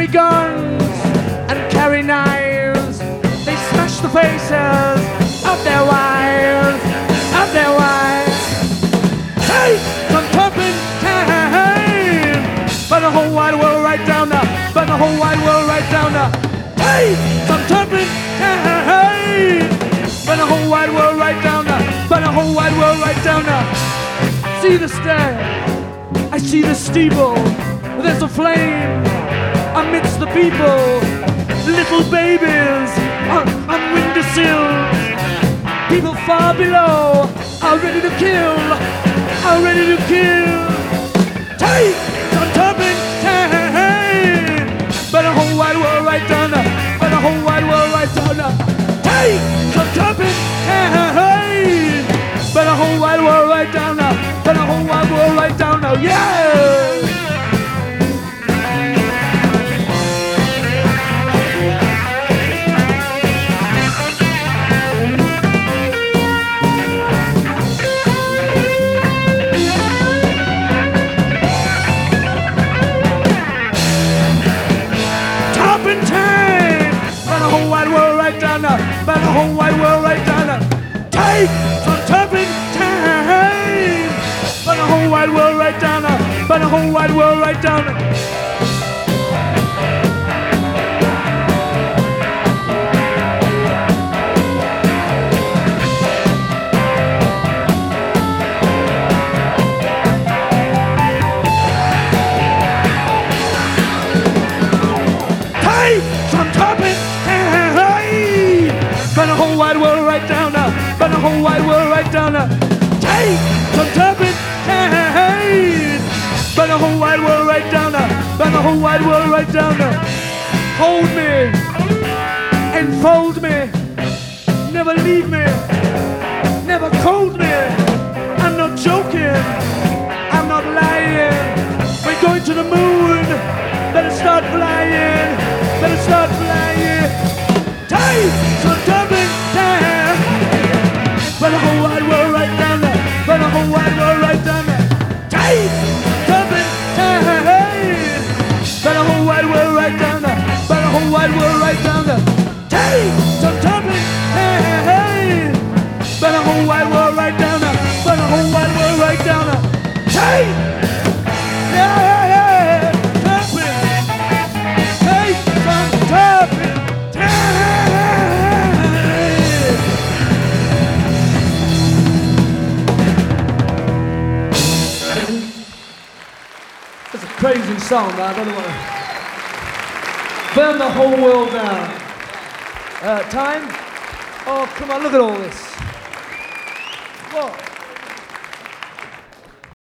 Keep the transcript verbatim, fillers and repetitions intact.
carry guns and carry knives. They smash the faces of their wives, of their wives. Hey, some turpentine, burn the whole wide world right down now. Burn the whole wide world right down now. Hey, some turpentine, burn the whole wide world right down now. Burn the whole wide world right down now. See the stair, I see the steeple. There's a flame amidst the people. Little babies on, on windowsills. People far below are ready to kill, are ready to kill. Take some turpentine, burn the whole wide world right down now. Burn the whole wide world right down now. Take some turpentine, burn the whole wide world right down now. Burn the whole wide world right down now. Yeah. Burn the whole wide world right down now. Take some turpentine. Burn the whole wide world right down now. Burn the whole wide world right down now. Take some turpentine. Burn the whole wide world right down now. Burn the whole wide world right down now. Take some turpentine. Burn the whole wide world right down now. Burn the whole wide world right down now. Hold me, enfold me, never leave me, never cold me. I'm not joking, I'm not lying. We're going to the moon. Better start flying. Better start flying. Take some turpentine. Burn the whole wide world right down there. Burn the whole wide world right down there. Take turpentine. Burn the whole wide world right down there. Burn the whole wide world right down there. Take some turpentine. Burn the whole wide world right down there. Burn the whole wide world right down there. Take, yeah, yeah, yeah, turpentine. Take some turpentine. It's a crazy song, man. I don't want to burn the whole world down. Uh, time? Oh, come on, look at all this. What?